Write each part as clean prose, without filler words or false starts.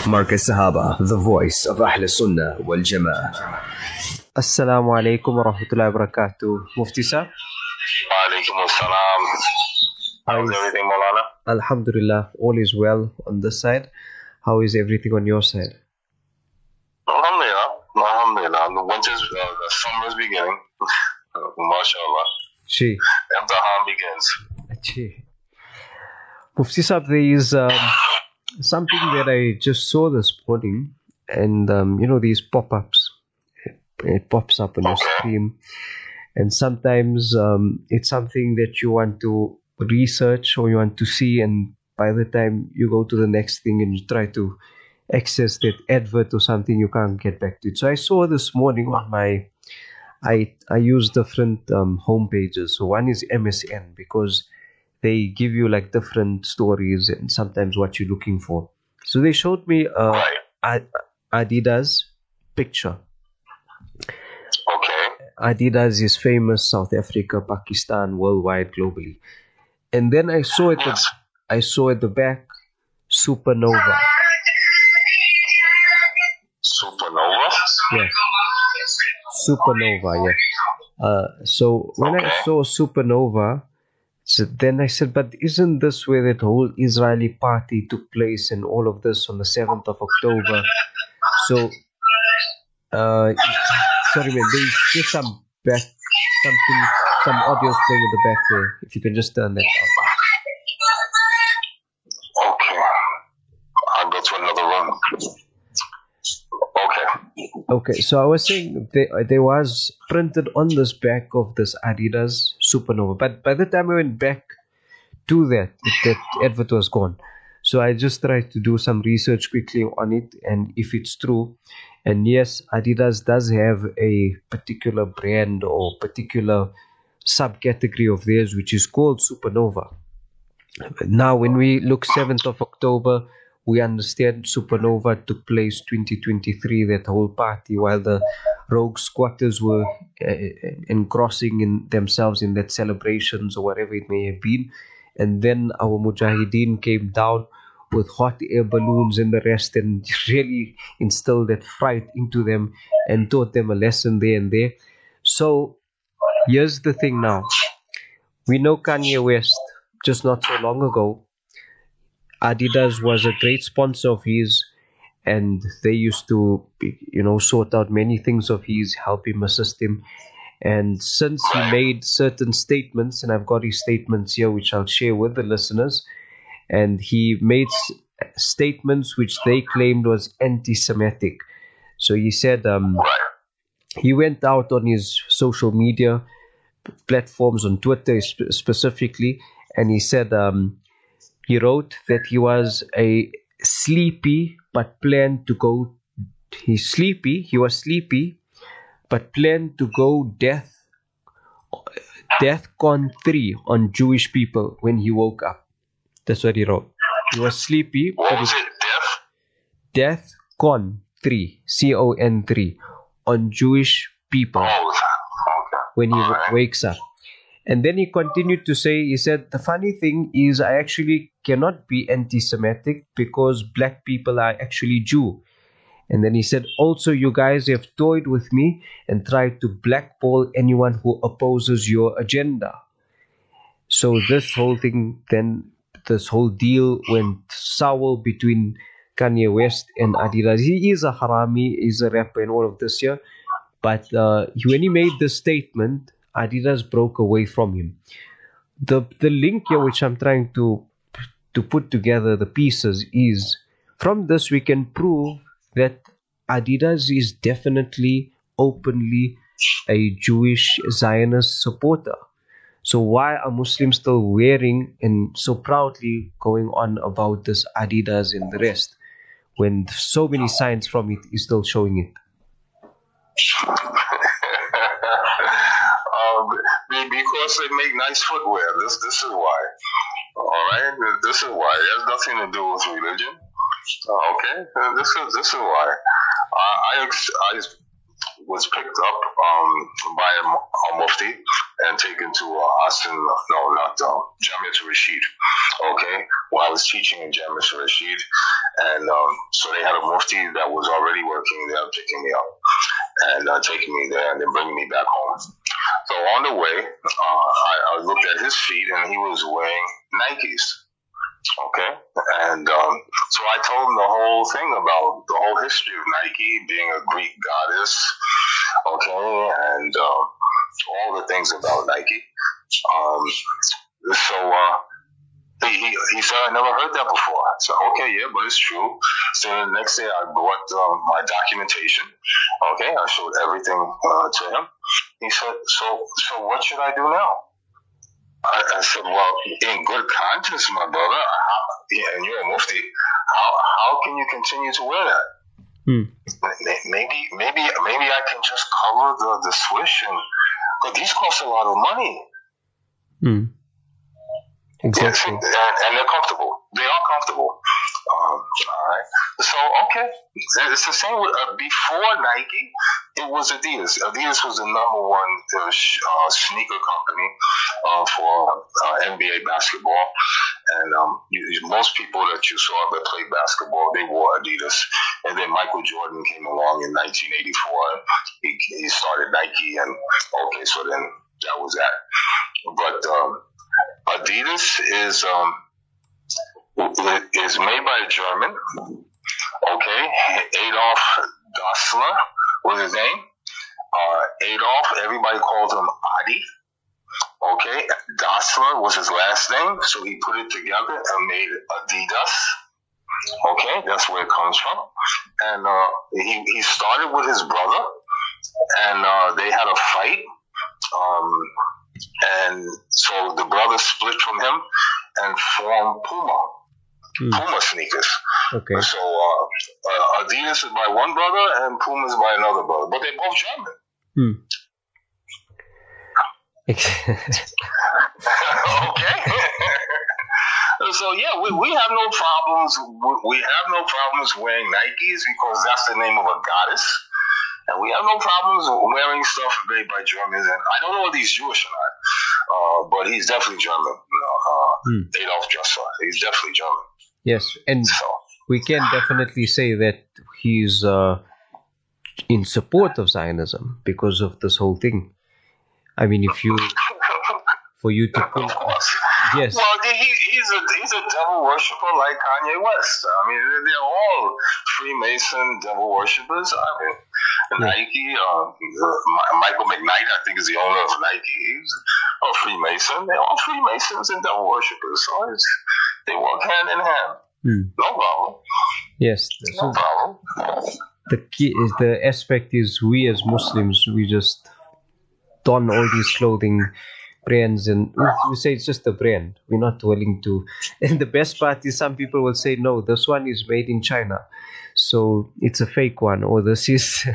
Markaz Sahaba, the voice of Ahl Sunnah wal Jama'ah. Assalamu alaikum wa rahmatullahi wa barakatuh. Mufti sir? Alaikum assalam. How's everything, Maulana? Alhamdulillah, all is well on this side. How is everything on your side? Alhamdulillah. Alhamdulillah. The summer's beginning. MashaAllah. Gee. Imtihan begins. Gee. Mufti sir, there is something that I just saw this morning, and these pop-ups. It pops up on your screen, and sometimes it's something that you want to research or you want to see, and by the time you go to the next thing and you try to access that advert or something, you can't get back to it. So I saw this morning on my I use different home pages. So one is MSN, because they give you like different stories and sometimes what you're looking for. So they showed me Adidas picture. Okay. Adidas is famous, South Africa, Pakistan, worldwide, globally. And then I saw at the back, Supernova. Supernova? Yeah. Supernova, yeah. So when I saw Supernova, so then I said, but isn't this where that whole Israeli party took place and all of this on the 7th of October? So, sorry man, there's some audio's playing in the back there. If you can just turn that down. Okay. I'll go to another room. Okay, so I was saying there was printed on this back of this Adidas Supernova, but by the time I went back to that advert was gone. So I just tried to do some research quickly on it, and if it's true, and yes, Adidas does have a particular brand or particular subcategory of theirs which is called Supernova. Now, when we look 7th of October, we understand Supernova took place 2023, that whole party, while the rogue squatters were engrossing in themselves in that celebrations or whatever it may have been. And then our Mujahideen came down with hot air balloons and the rest and really instilled that fright into them and taught them a lesson there and there. So here's the thing now. We know Kanye West, just not so long ago, Adidas was a great sponsor of his, and they used to, sort out many things of his, help him, assist him. And since he made certain statements, and I've got his statements here, which I'll share with the listeners, and he made statements which they claimed was anti-Semitic. So he said, he went out on his social media platforms, on Twitter specifically, and he said, he wrote that he was sleepy, but planned to go. He was sleepy, but planned to go DEFCON 3 on Jewish people when he woke up. That's what he wrote. He was sleepy. What was it? DEFCON 3, CON 3, on Jewish people when he wakes up. And then he continued to say, he said, the funny thing is I actually cannot be anti-Semitic because black people are actually Jew. And then he said, also you guys have toyed with me and tried to blackball anyone who opposes your agenda. So this whole deal went sour between Kanye West and Adidas. He is a harami, he's a rapper and all of this here. But when he made this statement, Adidas broke away from him. The link here, which I'm trying to put together the pieces, is from this we can prove that Adidas is definitely openly a Jewish Zionist supporter. So why are Muslims still wearing and so proudly going on about this Adidas and the rest, when so many signs from it is still showing it? Because they make nice footwear. This is why. All right. This is why. It has nothing to do with religion. Okay. This is why. was picked up by a mufti and taken to Jamiat Rashid. Okay, well, I was teaching in Jamiat Rashid, and so they had a mufti that was already working there, picking me up and taking me there and then bringing me back home. So on the way, I looked at his feet, and he was wearing Nikes. Okay, and so I told him the whole thing about the whole history of Nike being a Greek goddess, okay, and all the things about Nike. He said, I never heard that before. I said, okay, yeah, but it's true. So the next day I brought my documentation. Okay, I showed everything to him. He said, so what should I do now? I said, well, in good conscience, my brother, and you're a mufti, how can you continue to wear that? Maybe I can just cover the swish, but these cost a lot of money. Exactly. And they're comfortable. They are comfortable. All right. So, okay. It's the same with, before Nike, it was Adidas. Adidas was the number one sneaker company for NBA basketball. And most people that you saw that played basketball, they wore Adidas. And then Michael Jordan came along in 1984. He started Nike. And, okay, so then that was that. But Adidas is made by a German. Okay, Adolf Dassler was his name. Adolf, everybody called him Adi. Okay, Dassler was his last name, so he put it together and made Adidas. Okay, that's where it comes from. And he started with his brother, and they had a fight. And so the brother split from him and formed Puma sneakers. Okay. So Adidas is by one brother and Puma is by another brother, but they're both German. Okay. So yeah, we have no problems. We have no problems wearing Nikes because that's the name of a goddess. And we have no problems wearing stuff made by Germans. And I don't know if he's Jewish or not, but he's definitely German. Adolf Dassler. He's definitely German. Yes, and so we can definitely say that he's in support of Zionism because of this whole thing. I mean, for you to pull, of course. Yes. Well, he's a devil worshiper like Kanye West. I mean, they're all Freemason devil worshippers. I mean, Nike, Michael McKnight, I think, is the owner of Nike. He's a Freemason. They're all Freemasons and devil worshippers. So they work hand in hand. No problem. Yes. No problem. The aspect is we as Muslims, we just don all these clothing brands and we say it's just a brand. We're not willing to. And the best part is some people will say, no, this one is made in China, so it's a fake one, or this is.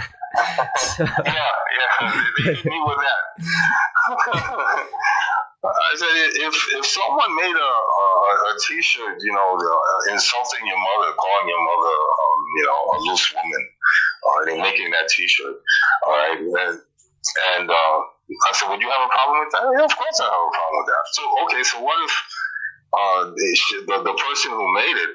Yeah, they hit me with that. I said, if someone made a T-shirt, insulting your mother, calling your mother, a loose woman, they're making that T-shirt, all right, and I said, would you have a problem with that? Yeah, of course I have a problem with that. So, okay, so what if the person who made it,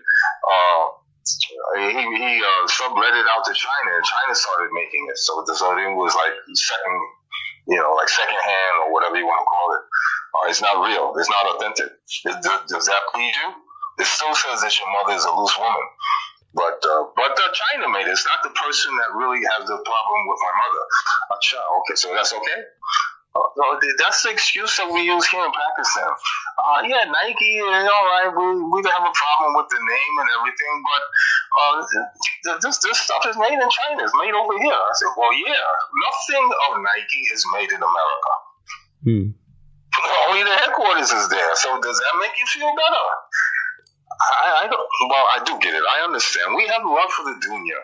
he sublet it out to China, and China started making it. So it was like second hand or whatever you want to call it. It's not real. It's not authentic. Does that please you? It still says that your mother is a loose woman. But China made it. It's not the person that really has the problem with my mother. Okay, so that's okay? No, that's the excuse that we use here in Pakistan. Yeah, Nike, all right, we don't have a problem with the name and everything, but this stuff is made in China. It's made over here. I said, well, yeah, nothing of Nike is made in America. Only the headquarters is there. So does that make you feel better? I don't. Well, I do get it. I understand. We have love for the dunya.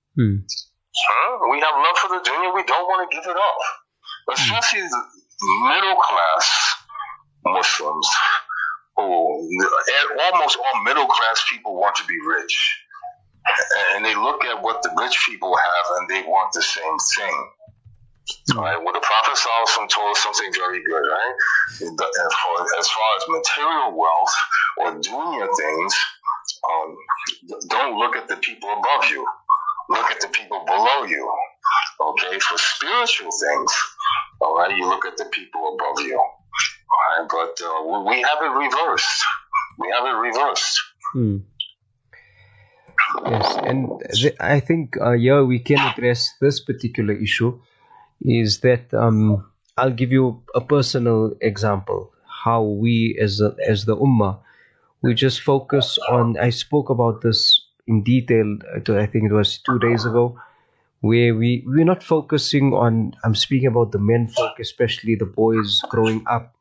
We have love for the dunya. We don't want to give it up. Especially the middle class Muslims, who almost all middle class people want to be rich, and they look at what the rich people have and they want the same thing. All right. Well, the Prophet ﷺ told us something very good, right? As far as material wealth or dunya things, don't look at the people above you. Look at the people below you. Okay. For spiritual things, all right, you look at the people above you. All right. But we have it reversed. Yes, and I think here we can address this particular issue. Is that I'll give you a personal example. How we as the Ummah, we just focus on. I spoke about this in detail. I think it was 2 days ago, where we're not focusing on. I'm speaking about the men folk, especially the boys growing up,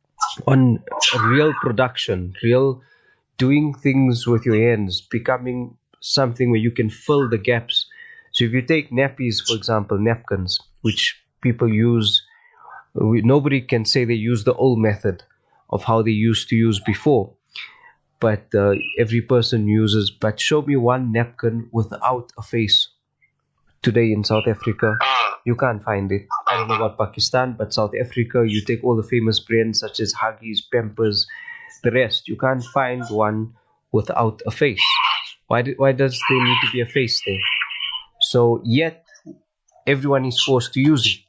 on real production, real doing things with your hands, becoming something where you can fill the gaps. So if you take nappies, for example, napkins, which people use, nobody can say they use the old method of how they used to use before. But every person uses. But show me one napkin without a face. Today in South Africa, you can't find it. I don't know about Pakistan, but South Africa, you take all the famous brands such as Huggies, Pampers, the rest. You can't find one without a face. Why does there need to be a face there? So yet everyone is forced to use it.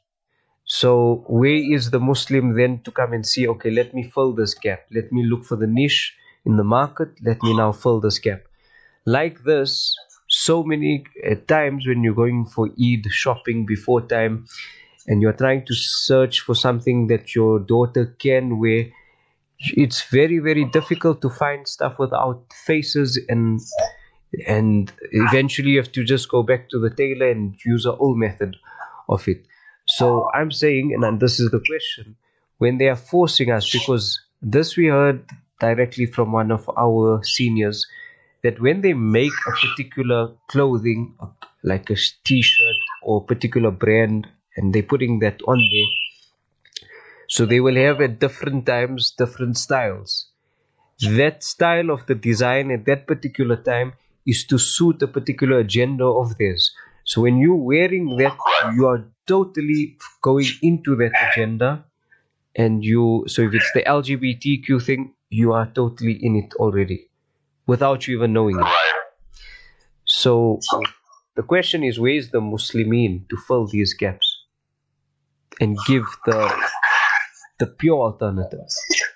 So where is the Muslim then to come and see, okay, let me fill this gap. Let me look for the niche in the market. Let me now fill this gap. Like this, so many times when you're going for Eid shopping before time and you're trying to search for something that your daughter can wear, it's very, very difficult to find stuff without faces, and eventually you have to just go back to the tailor and use an old method of it. So I'm saying, and this is the question, when they are forcing us, because this we heard directly from one of our seniors, that when they make a particular clothing, like a t-shirt or particular brand, and they're putting that on there, so they will have at different times different styles. That style of the design at that particular time is to suit a particular agenda of theirs. So when you're wearing that, you are totally going into that agenda, and so if it's the LGBTQ thing, you are totally in it already, without you even knowing it. So the question is, where is the Muslimin to fill these gaps and give the pure alternative?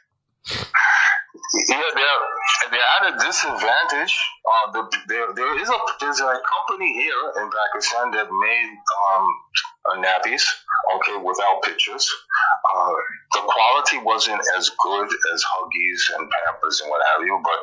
Yeah, they're at a disadvantage. There's a company here in Pakistan that made nappies, okay, without pictures. The quality wasn't as good as Huggies and Pampers and what have you, but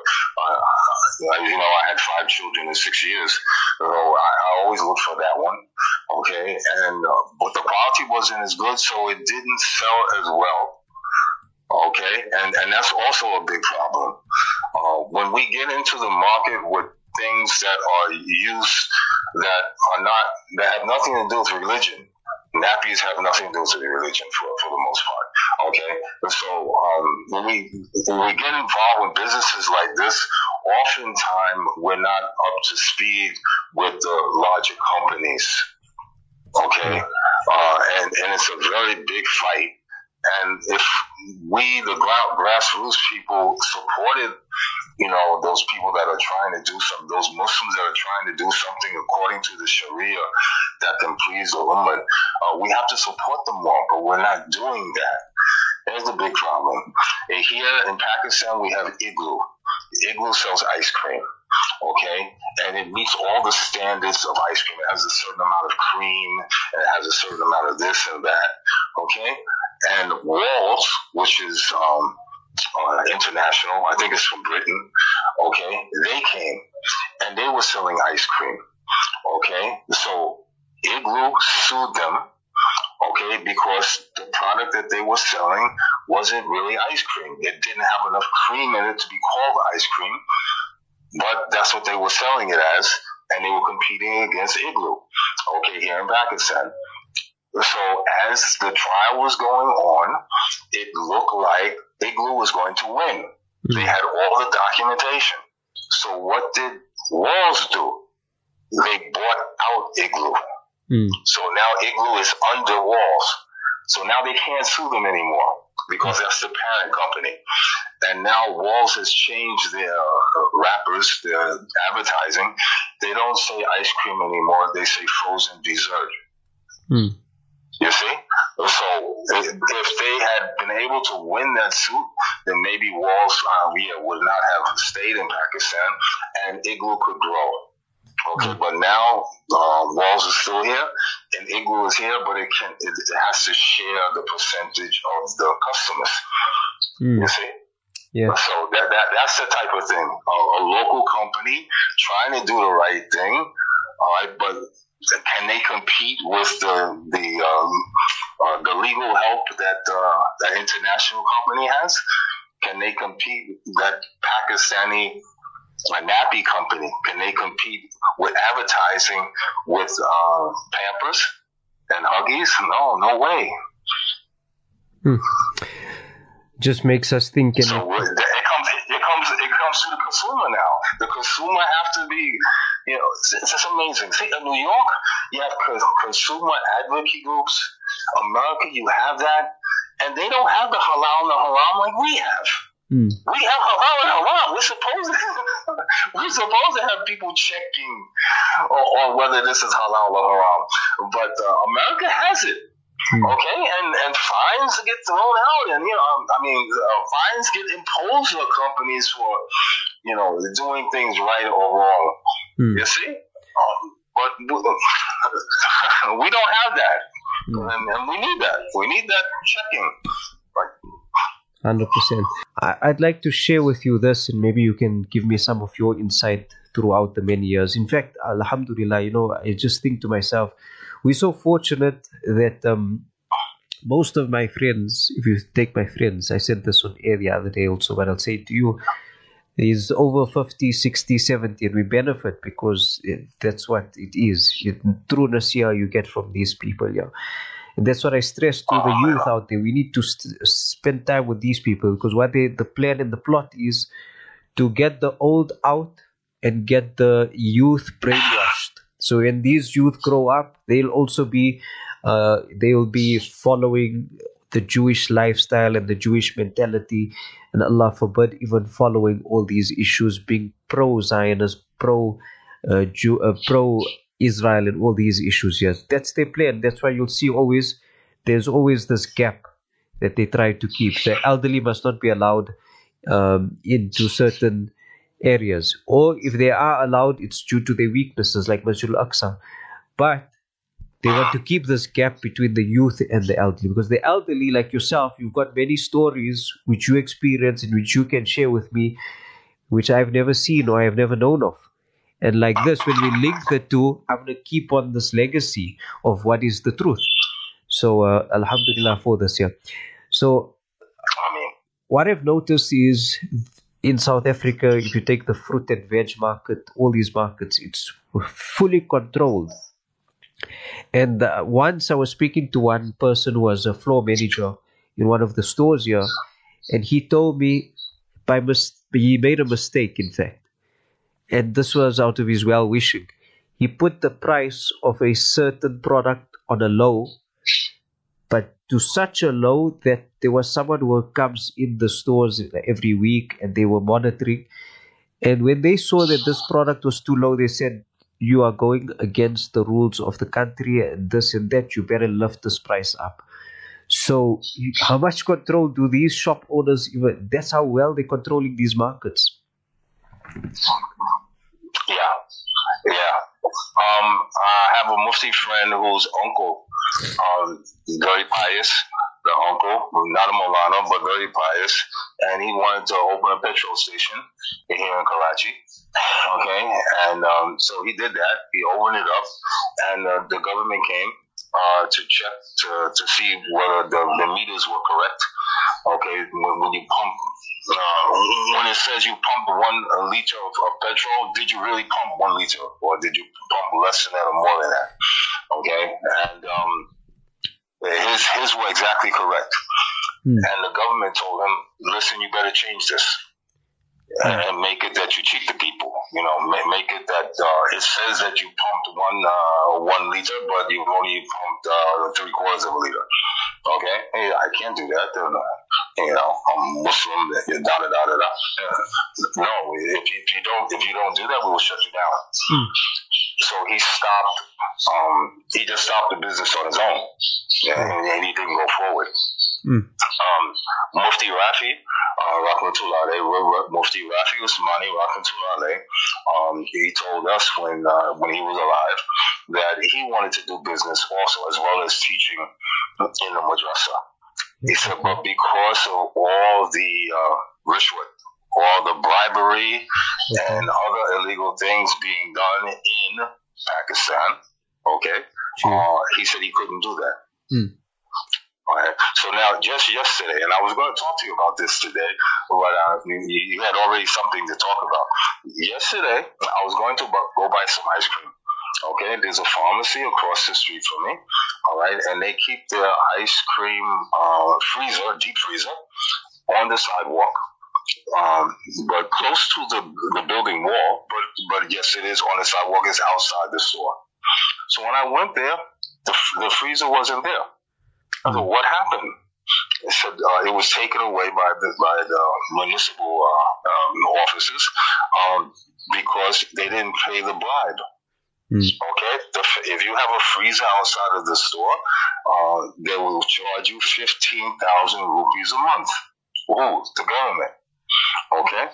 I had 5 children in 6 years, so I always looked for that one, okay, but the quality wasn't as good, so it didn't sell as well. Okay, and that's also a big problem. When we get into the market with things that are used that have nothing to do with religion, nappies have nothing to do with religion for the most part. Okay, so when we get involved with businesses like this, oftentimes we're not up to speed with the larger companies. Okay, and it's a very big fight. And if we, the grassroots people, supported, those people that are trying to do something, those Muslims that are trying to do something according to the Sharia that can please the Ummah, we have to support them more, but we're not doing that. There's the big problem. Here in Pakistan, we have Igloo. Igloo sells ice cream, okay? And it meets all the standards of ice cream. It has a certain amount of cream, and it has a certain amount of this and that, okay? And Walls, which is international, I think it's from Britain, okay? They came, and they were selling ice cream, okay? So Igloo sued them, okay, because the product that they were selling wasn't really ice cream. It didn't have enough cream in it to be called ice cream, but that's what they were selling it as, and they were competing against Igloo, okay, here in Pakistan. So as the trial was going on, it looked like Igloo was going to win. They had all the documentation. So what did Walls do? They bought out Igloo. So now Igloo is under Walls. So now they can't sue them anymore because that's the parent company. And now Walls has changed their wrappers, their advertising. They don't say ice cream anymore. They say frozen dessert. You see? So if they had been able to win that suit, then maybe Walls would not have stayed in Pakistan and Igloo could grow. Okay, but now Walls is still here and Igloo is here, but it has to share the percentage of the customers. You see? Yeah. So that's the type of thing. A local company trying to do the right thing, all right, but can they compete with the legal help that that international company has? Can they compete that Pakistani nappy company? Can they compete with advertising with Pampers and Huggies? No way. Just makes us think. So it comes to the consumer now. The consumer have to be, it's amazing. See, in New York, you have consumer advocacy groups. America, you have that, and they don't have the halal and the haram like we have. We have halal and haram. We're supposed to have people checking on whether this is halal or haram, but America has it. Okay, and fines get thrown out, and fines get imposed on companies for doing things right or wrong. You see, but we don't have that, and we need that. We need that checking. 100%. I'd like to share with you this, and maybe you can give me some of your insight throughout the many years. In fact, alhamdulillah, I just think to myself, we're so fortunate that most of my friends, if you take my friends, I said this on air the other day also, but I'll say it to you, is over 50, 60, 70, and we benefit because that's what it is. True nasiya you get from these people, yeah. And that's what I stress to the youth out there. We need to spend time with these people because what the plan and the plot is to get the old out and get the youth brainwashed. So when these youth grow up, they'll also be following the Jewish lifestyle and the Jewish mentality, and Allah forbid even following all these issues, being pro-Zionist, pro-Israel and all these issues. Yes, that's their plan. That's why you'll see there's always this gap that they try to keep. The elderly must not be allowed into certain areas, or if they are allowed, it's due to their weaknesses like Masjid al-Aqsa. But they want to keep this gap between the youth and the elderly, because the elderly, like yourself, you've got many stories which you experience and which you can share with me, which I've never seen or I've never known of. And like this, when we link the two, I'm going to keep on this legacy of what is the truth. So, alhamdulillah for this year. So, what I've noticed is in South Africa, if you take the fruit and veg market, all these markets, it's fully controlled. And once I was speaking to one person who was a floor manager in one of the stores here, and he told me he made a mistake, in fact. And this was out of his well-wishing. He put the price of a certain product on a low, but to such a low that there was someone who comes in the stores every week and they were monitoring. And when they saw that this product was too low, they said, you are going against the rules of the country and this and that, you better lift this price up. So how much control do these shop owners even, that's how well they're controlling these markets. Yeah. I have a Mufti friend whose uncle, very pious, the uncle, not a Molana, but very pious, and he wanted to open a petrol station here in Karachi. Okay, and so he did that. He opened it up, and the government came to check to see whether the meters were correct. Okay, when you pump, when it says you pump 1 liter of petrol, did you really pump 1 liter, or did you pump less than that or more than that? Okay, and his were exactly correct. And the government told him, listen, you better change this. And make it that you cheat the people, make it that it says that you pump pumped 1 liter, but you only pumped 3/4 of a liter. Okay, hey, I can't do that. I'm Muslim. Da da da da da. No, if you don't do that, we will shut you down. So he stopped. He just stopped the business on his own, and he didn't go forward. Mufti Rafi, Rahmatullah alayhi, Mufti Rafi Usmani, Rahmatullah alayhi, he told us when he was alive that he wanted to do business also, as well as teaching in the madrasa. He said, but because of all the rishwat, all the bribery and other illegal things being done in Pakistan, he said he couldn't do that. All right. So now, just yesterday, and I was going to talk to you about this today, but you had already something to talk about. Yesterday, I was going to go buy some ice cream. Okay, there's a pharmacy across the street from me. All right, and they keep their ice cream freezer, deep freezer, on the sidewalk, but close to the building wall. But yes, it is on the sidewalk. It's outside the store. So when I went there, the freezer wasn't there. I said, what happened? They said it was taken away by the municipal officers because they didn't pay the bribe. Okay, if you have a freezer outside of the store, they will charge you 15,000 rupees a month. Ooh, the government. Okay,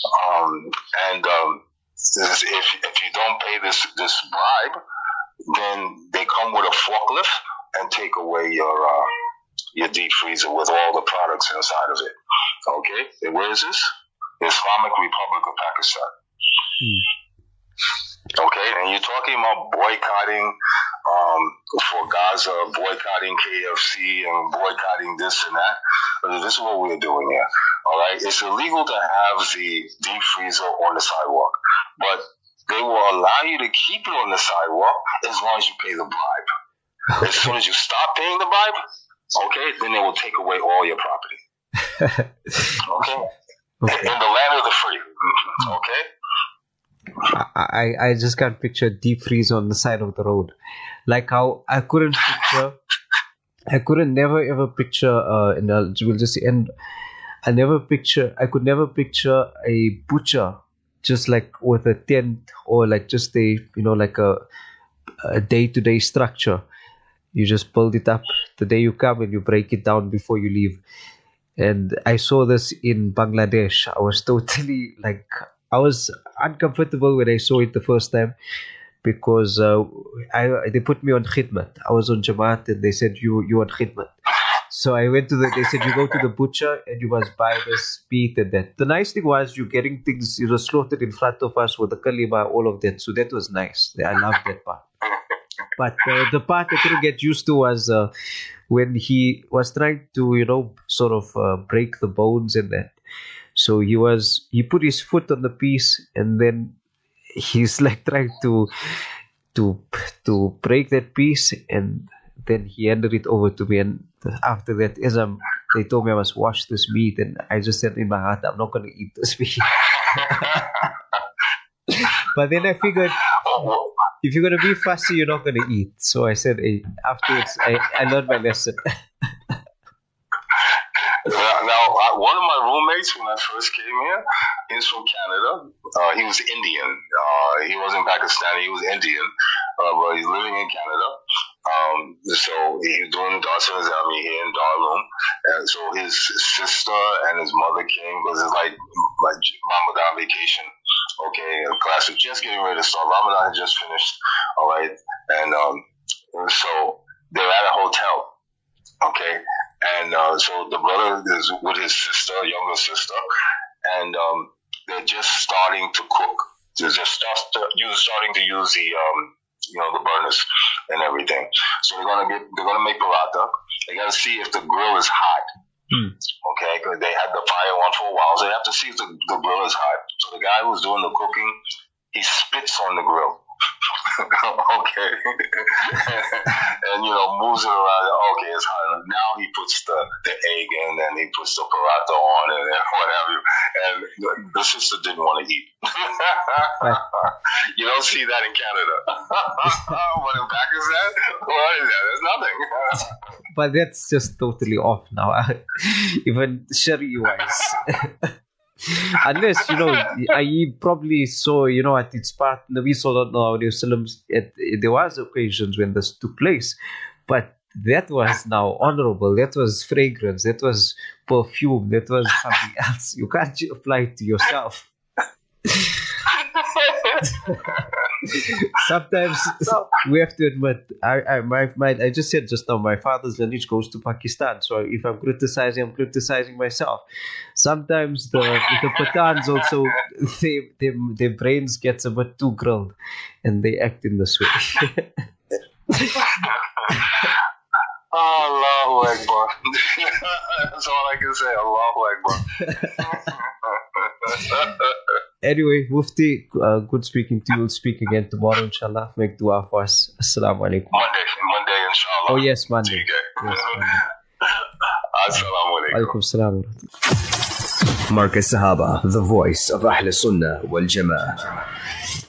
if you don't pay this bribe, then they come with a forklift and take away your deep freezer with all the products inside of it. Okay, where is this? The Islamic Republic of Pakistan. Okay, and you're talking about boycotting for Gaza, boycotting KFC, and boycotting this and that. This is what we're doing here. All right, it's illegal to have the deep freezer on the sidewalk, but they will allow you to keep it on the sidewalk as long as you pay the bribe. As soon as you stop paying the bribe, okay, then they will take away all your property. Okay, in the land of the free. Okay. I just can't picture deep freeze on the side of the road, like how I could never ever picture and we'll just end. I could never picture a butcher just like with a tent or like just a like a day-to-day structure. You just build it up the day you come and you break it down before you leave. And I saw this in Bangladesh. I was uncomfortable when I saw it the first time because they put me on khidmat. I was on Jamaat and they said, you on khidmat. So I went they said, you go to the butcher and you must buy this meat and that. The nice thing was you're getting things, slaughtered in front of us with the kalima, all of that. So that was nice. I loved that part. But the part I couldn't get used to was when he was trying to, sort of break the bones and that. So he put his foot on the piece and then he's like trying to break that piece, and then he handed it over to me. And after that, they told me I must wash this meat, and I just said in my heart, I'm not going to eat this meat. But then I figured, if you're going to be fussy, you're not going to eat. So I said, hey, afterwards, I learned my lesson. Now, one of my roommates when I first came here, he's from Canada. He was Indian. He wasn't Pakistani. He was Indian, but he's living in Canada. So he's doing Darul Azami here in Darul, and so his sister and his mother came because it's like Ramadan vacation. Okay, and class was just getting ready to start. Ramadan had just finished. All right, and so they're at a hotel. Okay. And so the brother is with his sister, younger sister, and they're just starting to cook. They're just starting to use the burners and everything. So they're gonna make paratha. They gotta see if the grill is hot. Okay, because they had the fire on for a while, so they have to see if the grill is hot. So the guy who's doing the cooking, he spits on the grill. Okay. And moves it around. Okay, it's hot enough. Now he puts the egg in, and he puts the paratha on, and what have you. And the sister didn't want to eat. You don't see that in Canada. What in Pakistan? What is that? There's nothing. But that's just totally off now, even Shari-wise. Unless, I probably saw, at its part, we saw that now, there was occasions when this took place, but that was now honorable, that was fragrance, that was perfume, that was something else. You can't apply it to yourself. Sometimes we have to admit, I just said just now, my father's lineage goes to Pakistan. So if I'm criticizing myself. Sometimes the Pathans also, their brains gets a bit too grilled, and they act in this way. Allahu Akbar. That's all I can say. Allahu Akbar. Anyway, Mufti, good speaking to you. We'll speak again tomorrow, inshallah. Make dua for us. Assalamu alaikum. Monday, inshallah. Oh, yes, Monday. Yes, Assalamu alaikum. Alaikum salam. Markaz Sahaba, the voice of Ahl Sunnah wal Jama'ah.